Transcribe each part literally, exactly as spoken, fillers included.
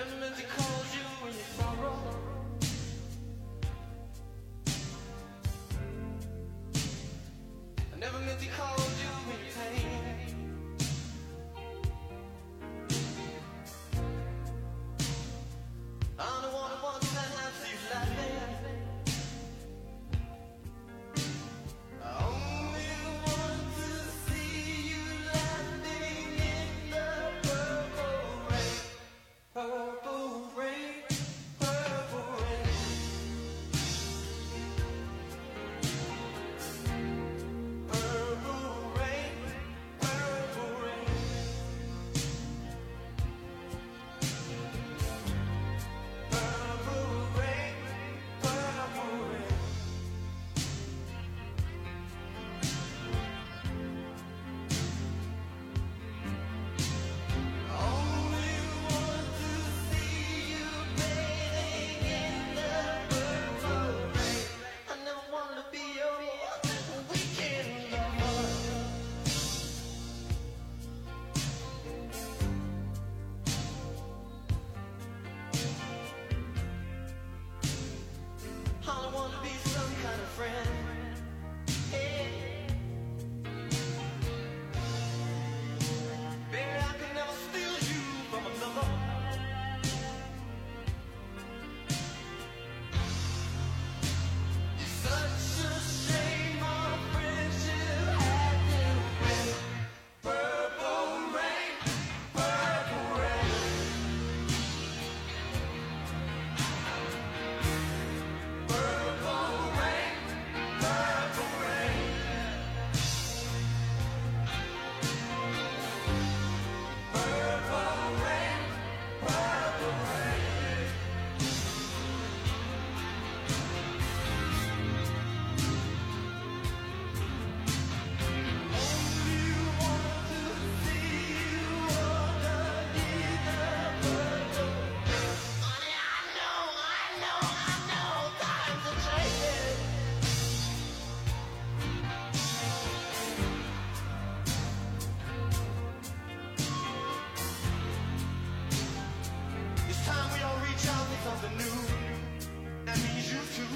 never meant to cause you any sorrow. I never meant to cause you any pain. I don't want to want to have you laughing. I only want to see you laughing in the purple rain. Purple rain, purple rain. Purple rain, purple rain. Purple rain, purple rain. Only want to see you bathing in the purple rain. I never wanted to be your weekend lover. I don't want to be some kind of friend. Hey. Baby, I could never steal you from another. It's such a shame our friendship had to end. Purple rain, purple rain. Purple rain, purple rain. Purple rain, purple rain. Only want to see you underneath the purple. Honey, I know, I know, I know, times are changing. It's time we all reach out for something new. That means you too.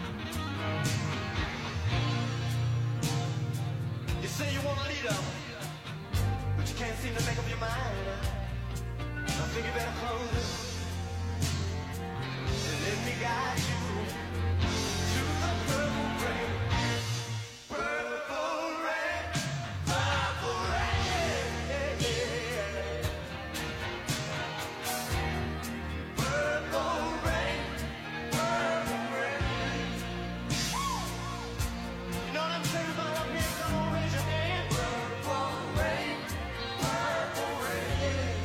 You say you want a leader, but you can't seem to make up your mind. I think you better close it and let me guide you to the purple rain. Purple rain, purple rain. Purple rain, purple rain. You know what I'm saying about up here? Come on, raise your hand. Purple rain, purple rain.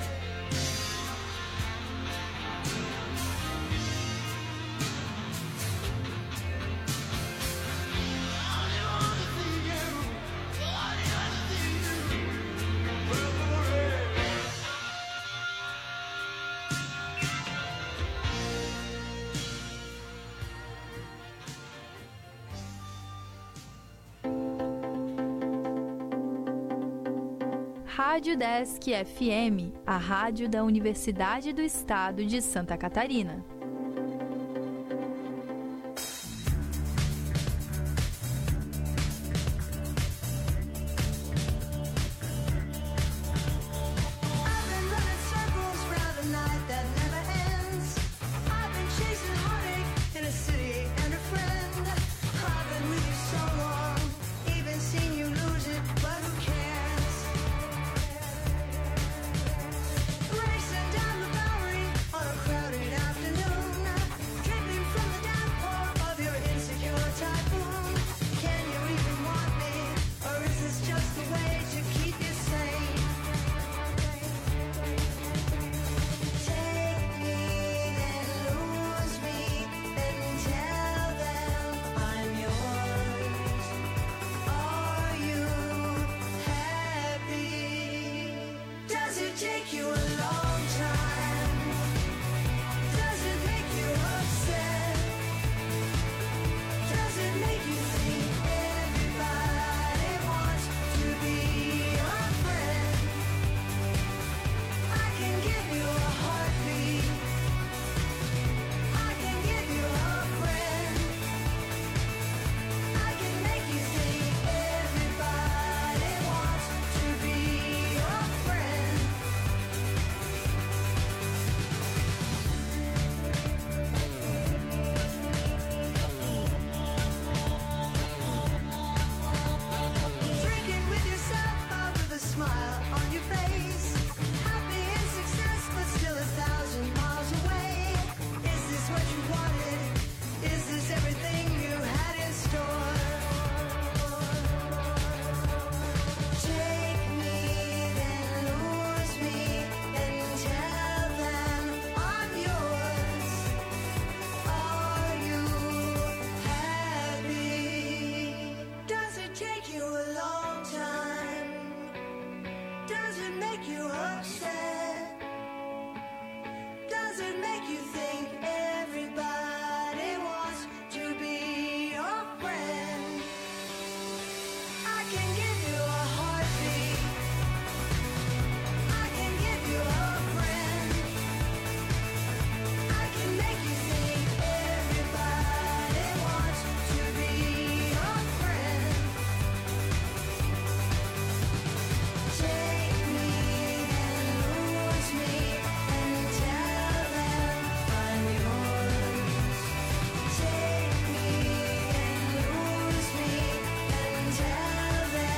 I only want to see you. I only want to see you. Purple rain. Rádio Desk F M, a rádio da Universidade do Estado de Santa Catarina. I've been running circles round a night that never ends. I've been chasing heartache in a city and a friend. I've been with you so long, even seen you lose it, but who cares? Racing down the Bowery on a crowded afternoon. can give you a heartbeat. I can give you a friend. I can make you think everybody wants to be your friend. Take me and lose me and tell them I'm yours. Take me and lose me and tell them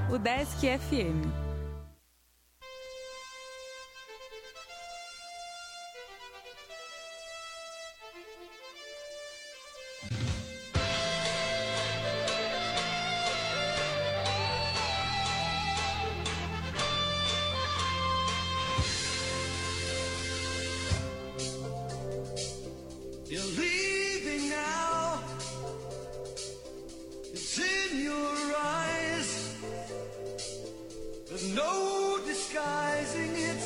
Udesc F M. You're leaving now. It's in your eyes. There's no disguising it.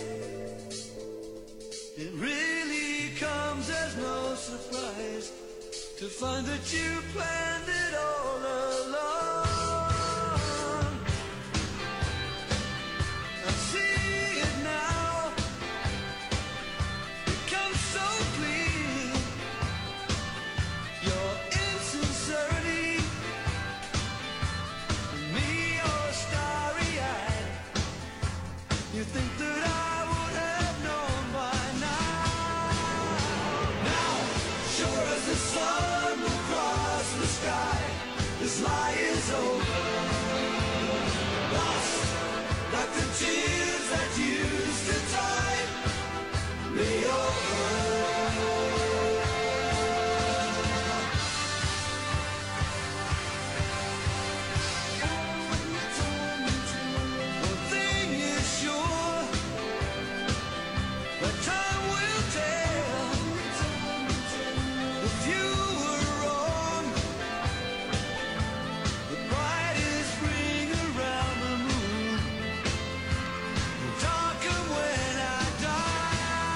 It really comes as no surprise to find that you planned it all along. I see it now. It comes so clear. Your insincerity, me or starry-eyed. You think that I would have known by now. Now, sure as the sun will cross the sky, this lie is over. Lost like the tears that used to tide me over. One thing is sure, that time will tell if you were wrong. The brightest ring around the moon will darken when I die.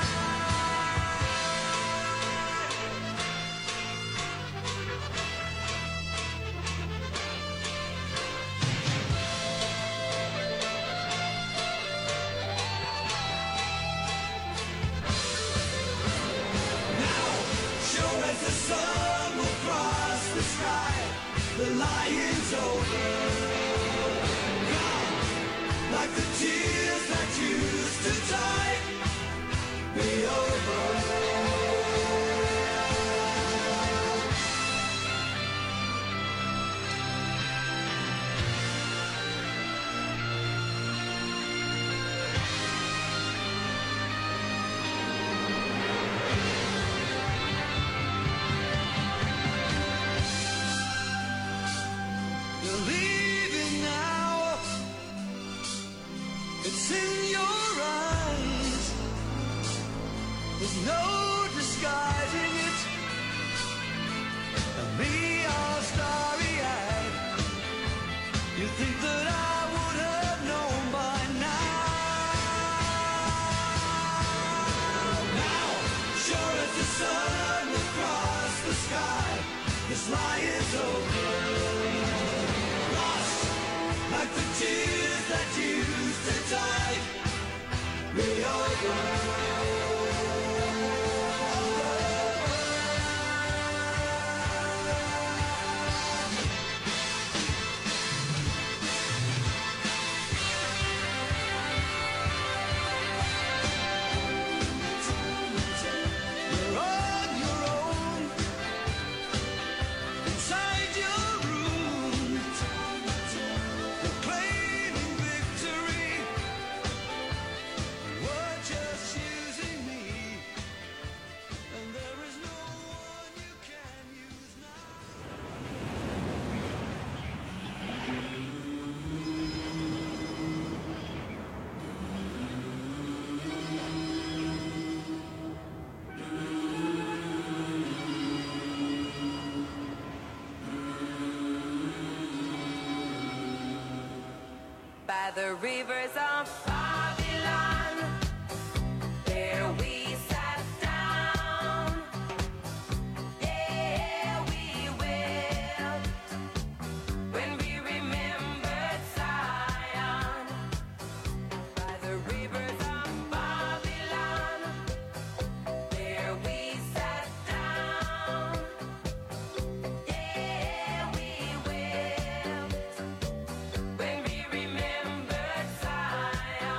Now, sure as the sun will cross the sky, the lion's over. Gone, like the tears that used to tide me over. You're leaving now. It's in your eyes. There's no disguising it. And me all starry-eyed. You think that I would have known by now. Now, sure as the sun will cross the sky, this lie is over. Lost like the tears that used to tide me over. You're on your own, inside your room, claiming victory. We're just using me, and there is no one you can use now. By the rivers of Babylon, there we sat down. There we wept when we remembered Zion. By the rivers of Babylon, there we sat down. There we wept when we remembered Zion.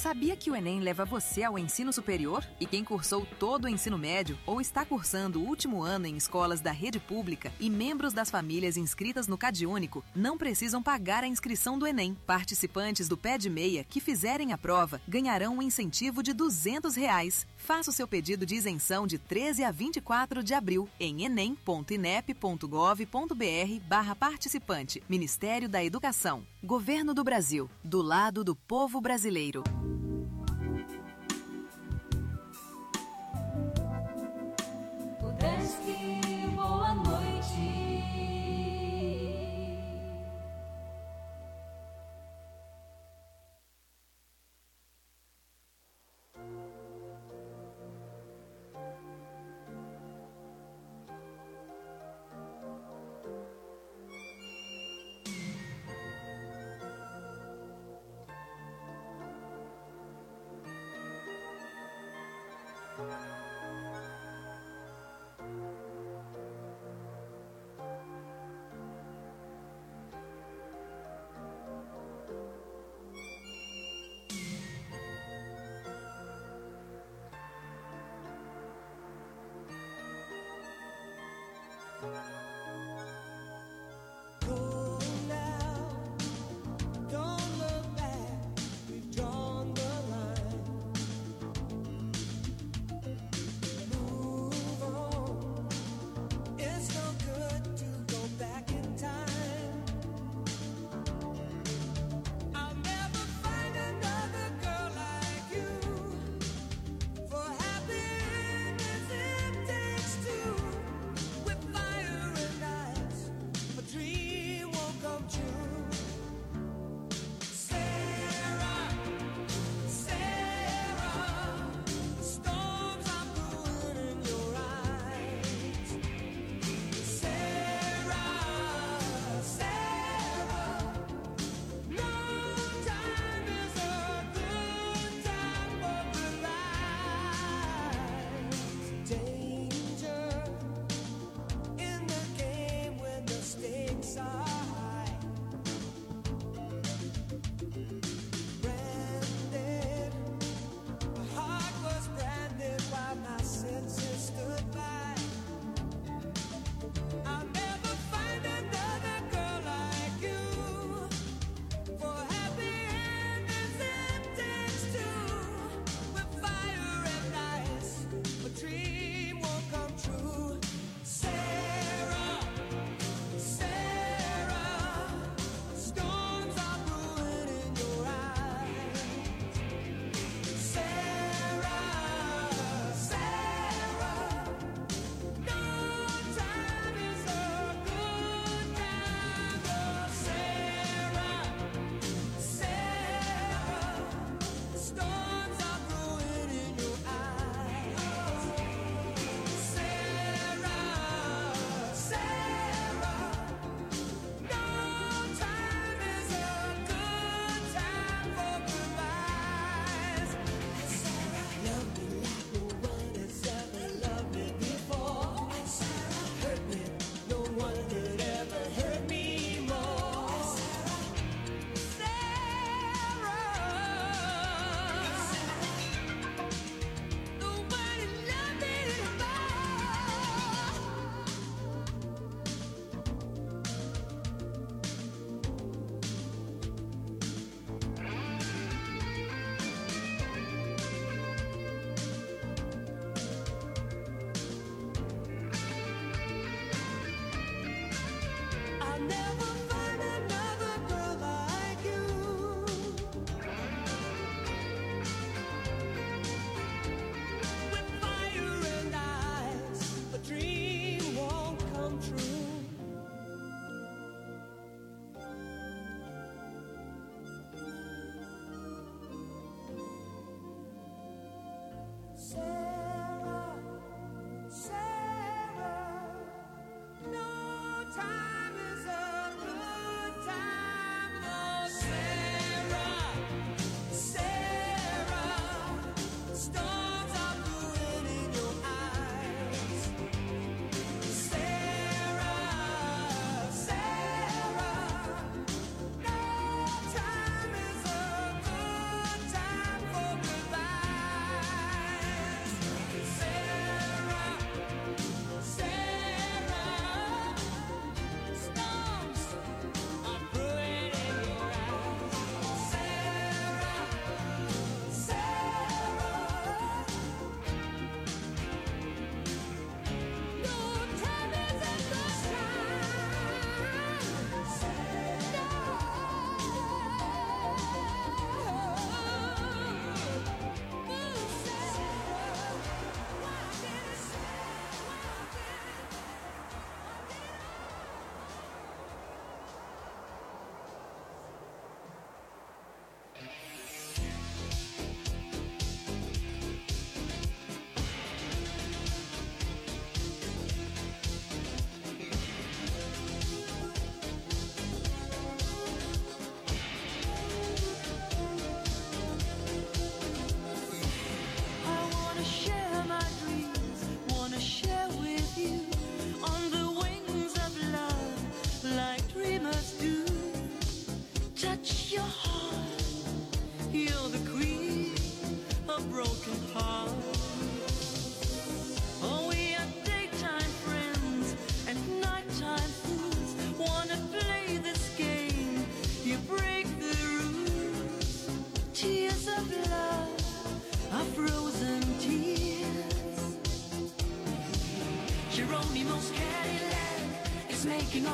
Sabia que o Enem leva você ao ensino superior? E quem cursou todo o ensino médio ou está cursando o último ano em escolas da rede pública e membros das famílias inscritas no CadÚnico não precisam pagar a inscrição do Enem. Participantes do Pé de Meia que fizerem a prova ganharão um incentivo de duzentos reais. Faça o seu pedido de isenção de treze a vinte e quatro de abril em enem ponto inep ponto gov ponto br barra participante. Ministério da Educação. Governo do Brasil. Do lado do povo brasileiro. Udesc, boa noite.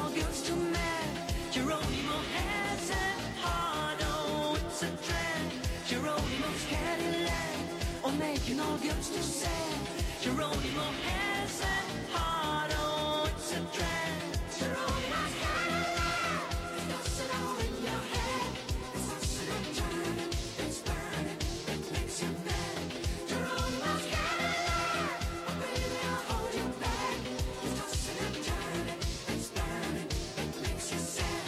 all girls to mad. Geronimo has a heart, oh, it's a trend. Geronimo's Cadillac, or making all girls too sad. Geronimo has a heart, oh, it's a trend. Geronimo's Cadillac, it's tossing all in your head. It's tossing and turning, it's burning, it makes you mad. Geronimo's Cadillac, oh baby, I'll hold you back. It's tossing and turning, it's burning, it makes you sad.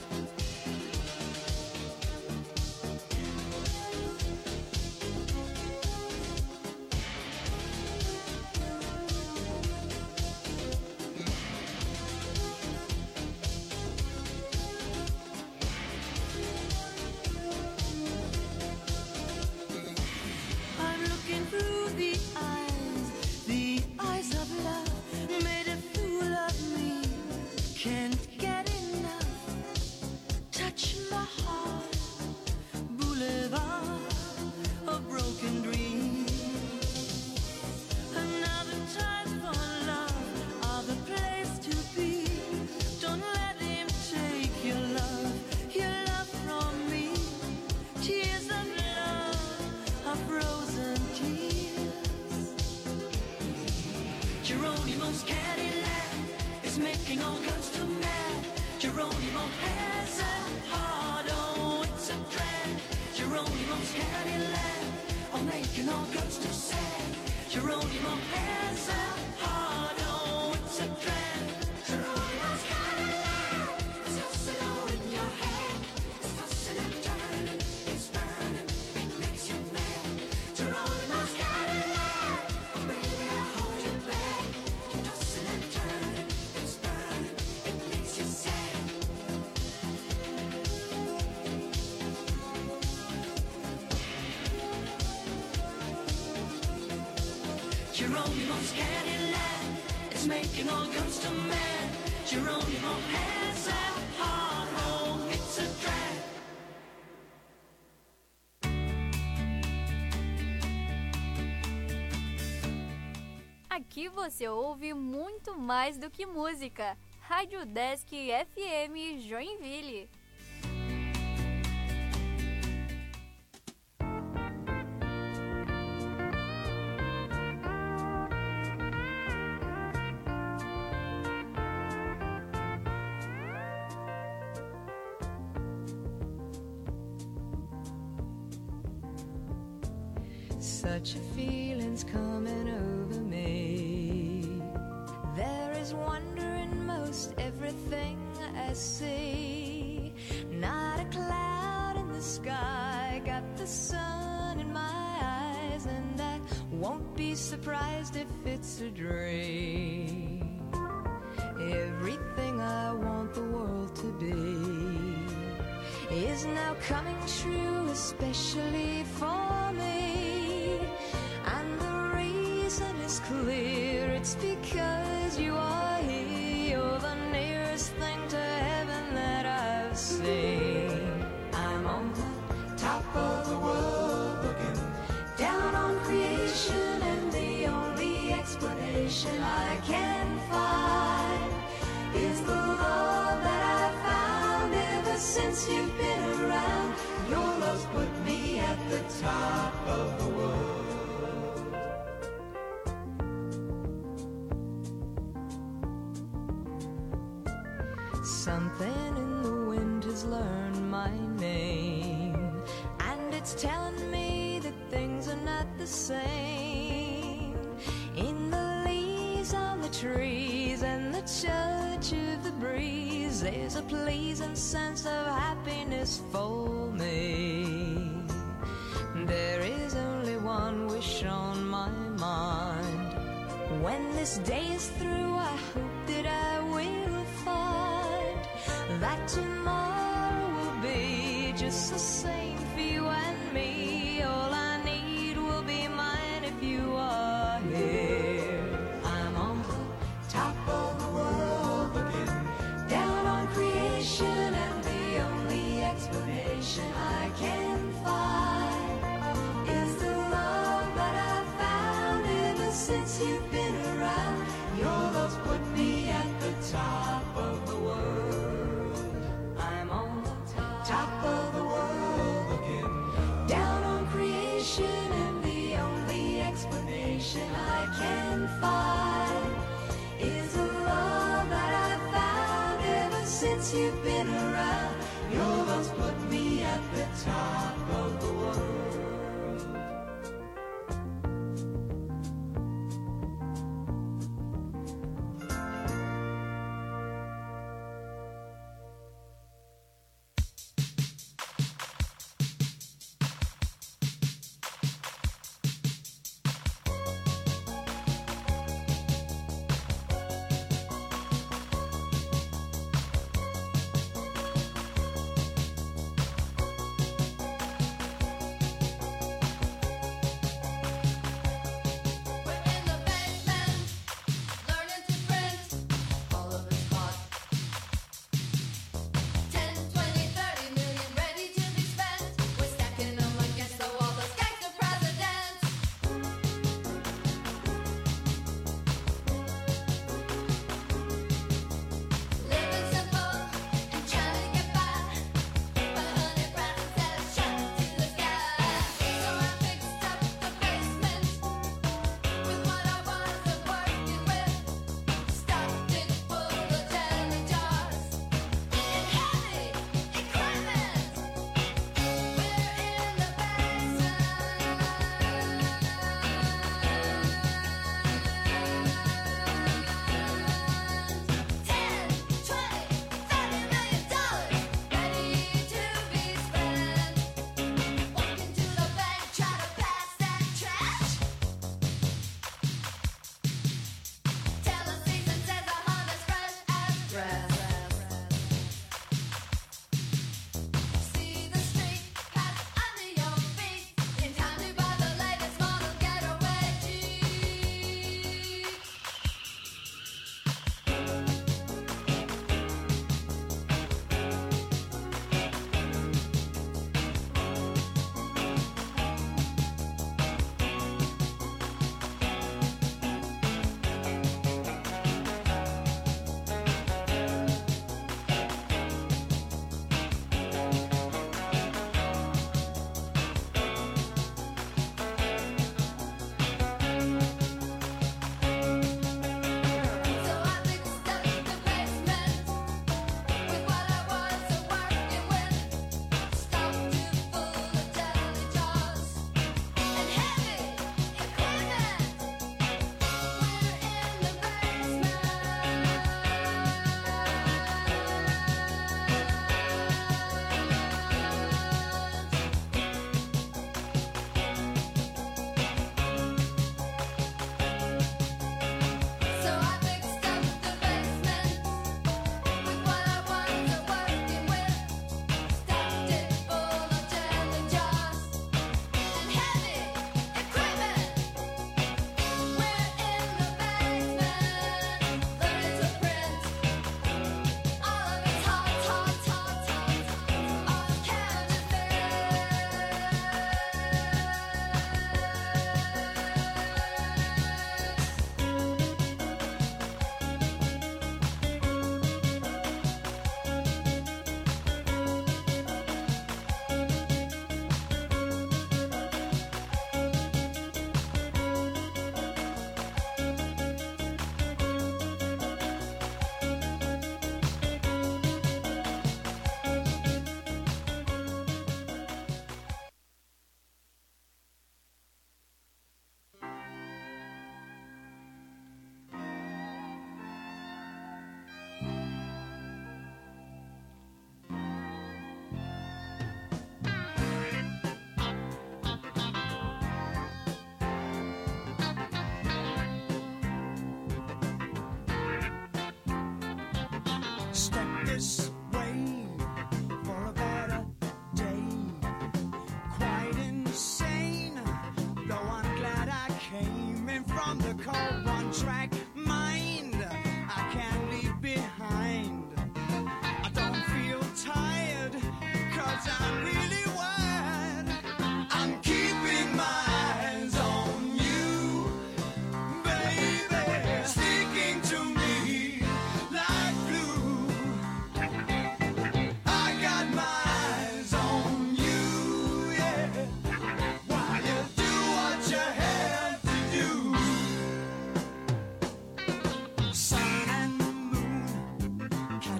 I'm looking through the eyes, the eyes of love, made a fool of me. Can't get enough. Touch my heart, boulevard of broken dreams. Another time for love, other place to be. Don't let him take your love, your love from me. Tears of love are frozen tears. Geronimo's Cadillac is making all girls too mad. Geronimo has a heart, oh, it's a trend. Geronimo's Cadillac, oh, making all girls too sad. Geronimo has a heart, oh, it's a trend. Geronimo's Cadillac, it's tossing all in your head. It's tossing and turning, it's burning, it makes you mad. Geronimo's Cadillac, oh baby, I'll hold you back. It's tossing and turning, it's burning, it makes you sad. Geronimo's Cadillac, it's making all girls too mad. Geronimo has a heart, oh, it's a drag. Aqui você ouve muito mais do que música. Rádio Desk F M Joinville. Such a feeling's coming over me. There is wonder in most everything I see. Not a cloud in the sky, got the sun in my eyes, and I won't be surprised if it's a dream. Everything I want the world to be is now coming true, especially for me. And the reason is clear, it's because you are here. You're the nearest thing to heaven that I've seen. I'm on the top of the world, looking down on creation, and the only explanation I can find is the love that I found ever since you've been around. Your love's put me at the top of the world. Something in the wind has learned my name, and it's telling me that things are not the same. In the leaves on the trees and the touch of the breeze, there's a pleasing sense of happiness for me. There is only one wish on my mind. When this day is through, I hope that I will find that tomorrow will be just the same for you and me. All I need will be mine if you are here. I'm on the top of the world, looking down on creation, and the only explanation I can find is the love that I found ever since you've been around. Your love's put me at the top of the world. since you've been around. You almost put me at the top of the world.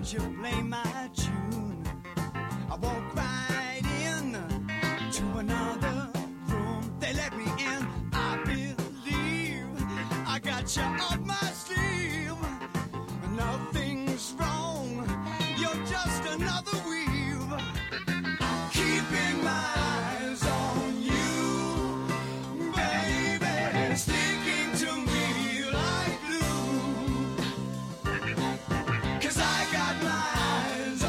Would you play my tune? I walk right in to another room. They let me in. I believe I got you up my sleeve. Nothing's wrong. You're just another weave. Keeping my eyes on you, baby, sticking to me like glue. 'Cause I got my eyes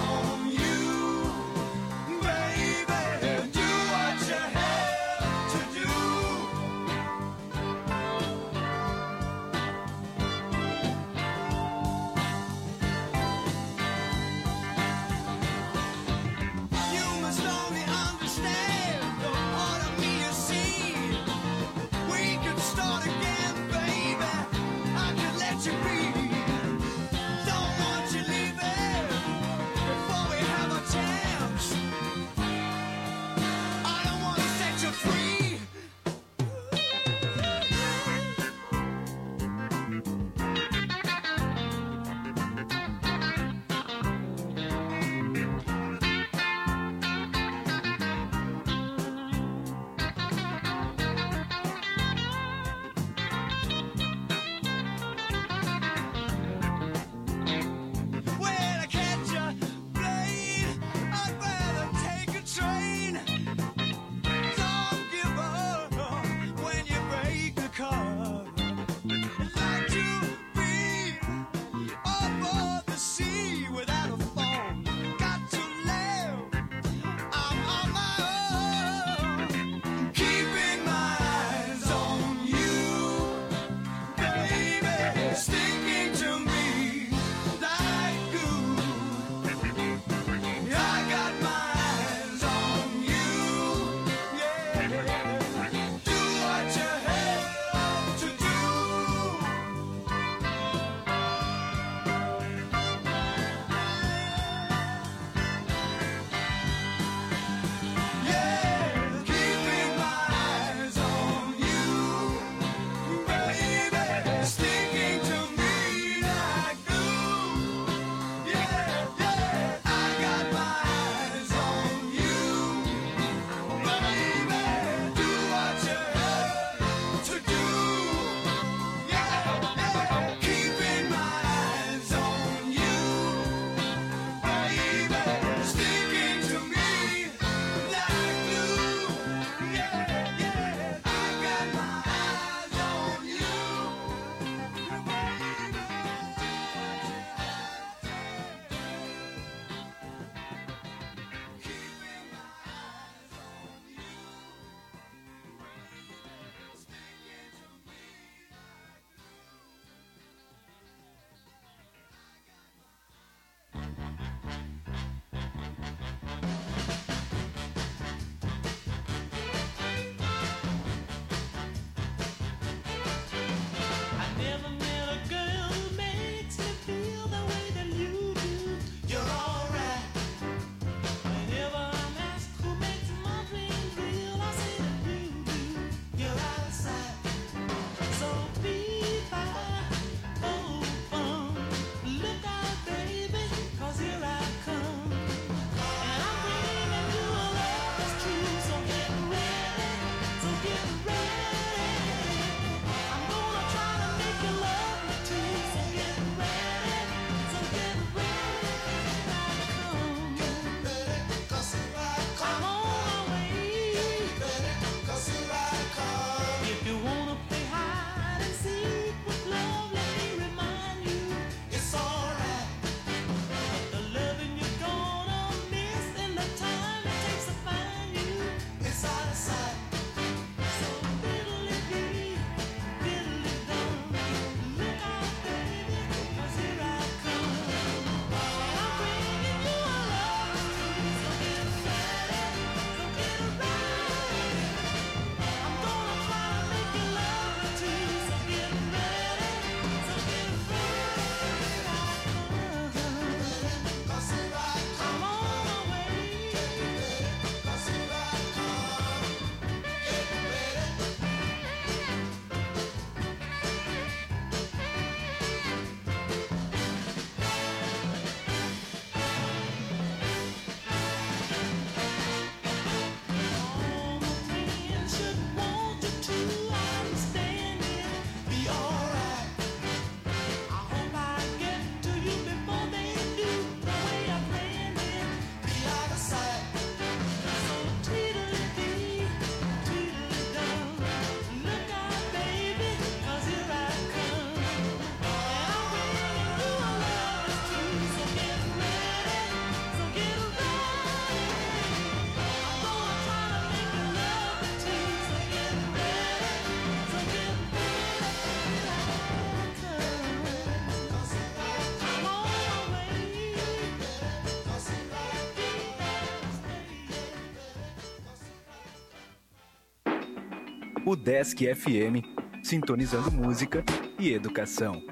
O Desk F M, sintonizando música e educação.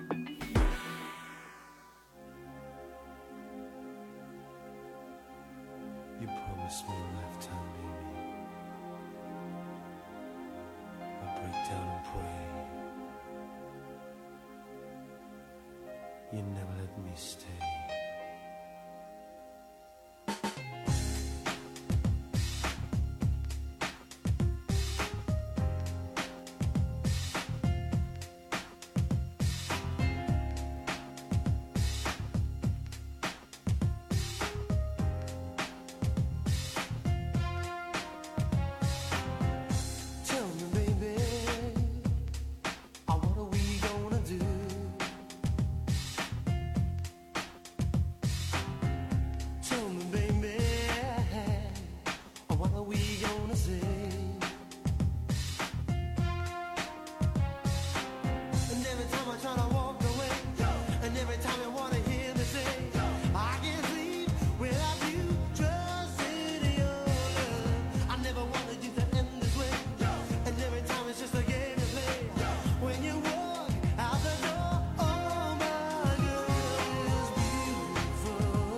You promised me a lifetime, baby. I break down and pray. You never let me stay. Tell me, baby, uh, what are we gonna do? Tell me, baby, uh, what are we gonna say? And every time I try to walk away, and every time I wanna hear me say, I can't sleep without you, trust in your love. I never wanted you to end this way, and every time it's just a game to play. When you walk out the door, oh my girl is beautiful.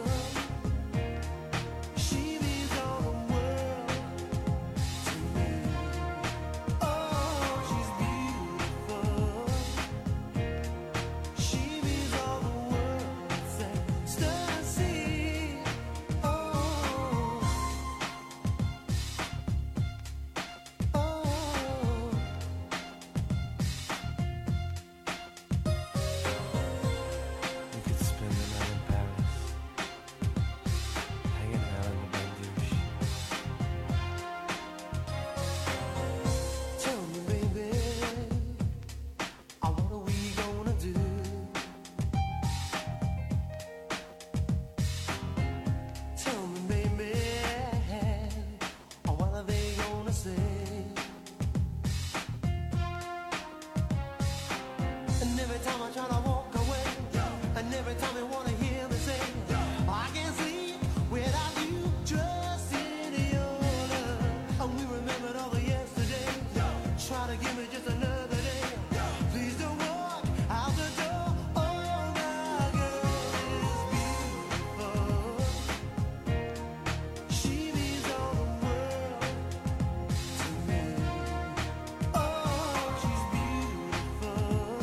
She means all the world to me. Oh, she's beautiful. She means all the world. Ecstasy. Oh, oh. We could spend the night in Paris, hanging out in the Bain Douche. Tell me, baby, uh, what are we gonna do? Tell me, baby, uh, what are they gonna say? And every time I try to walk away, and every time I wanna hear me say, I can't sleep without you, trust in your love. And we remembered all the yesterday. Try to give me just another day. Please don't walk out the door. Oh, my girl is beautiful. She means all the world to me. Oh, she's beautiful.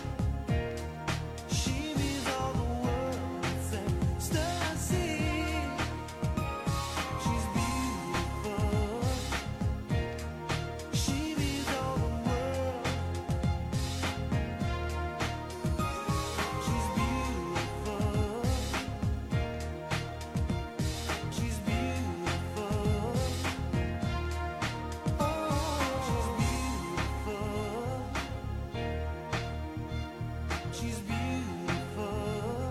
She means all the world. Ecstasy. She's beautiful. She means all the world. She's beautiful. She's beautiful. Oh, she's beautiful. She's beautiful.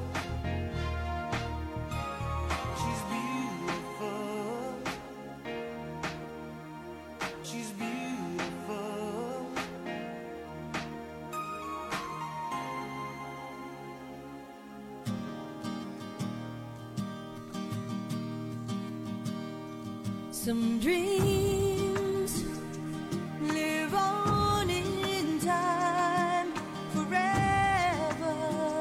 She's beautiful. She's beautiful. Some dreams live on in time forever.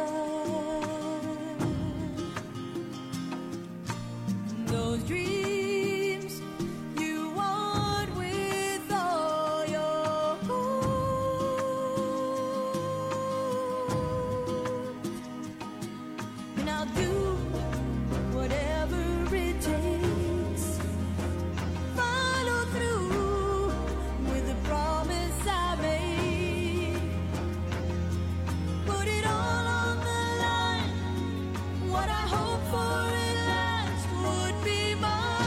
Those dreams you want with all your heart. And I'll do whatever it takes. Follow through with the promise I made. Put it all on the line. What I hope for at last would be mine.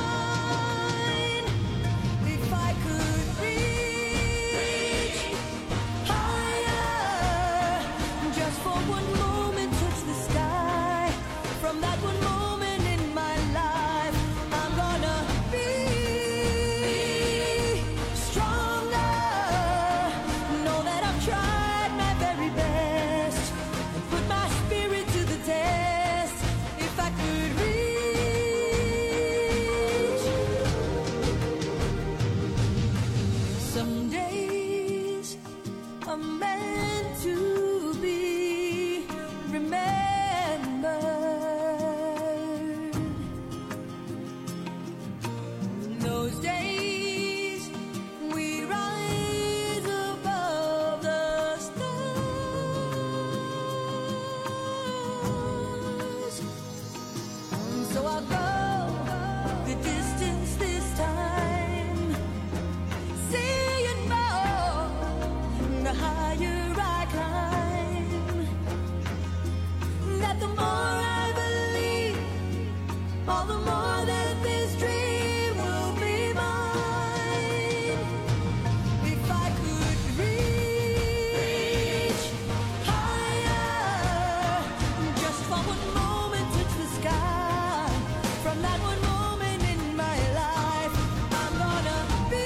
all the more that this dream will be mine. If I could reach higher, just for one moment touch the sky. From that one moment in my life, I'm gonna be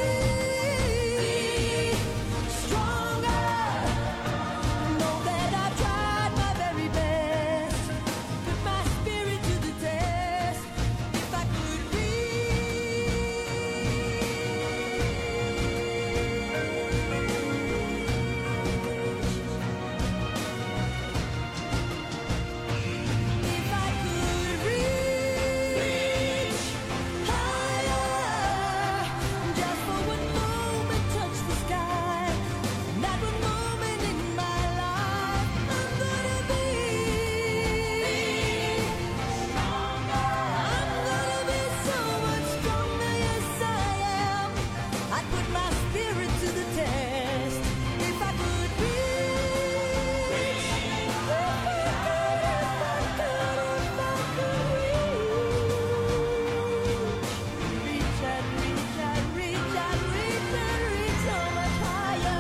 stronger. Know that I've tried my very best, put my spirit to the test. If I could If I could reach higher, just for one moment touch the sky. That one moment in my life, I'm gonna be stronger. I'm gonna be so much stronger, yes I am. I'd put my spirit to the test. If I could reach, if I could, if I could, if I could reach, reach and reach and reach and reach and reach so much higher.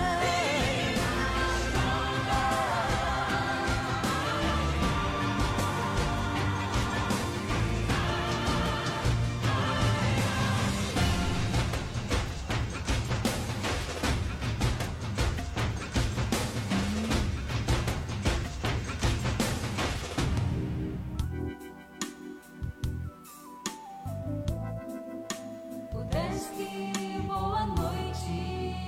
Udesc, boa noite.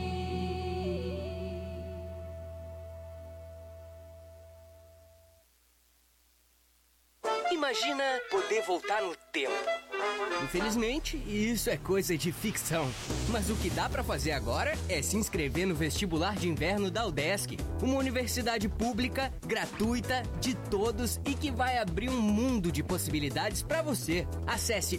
Imagina poder voltar no tempo. Infelizmente, isso é coisa de ficção. Mas o que dá pra fazer agora é se inscrever no vestibular de inverno da Udesc, uma universidade pública, gratuita, de todos e que vai abrir um mundo de possibilidades pra você. Acesse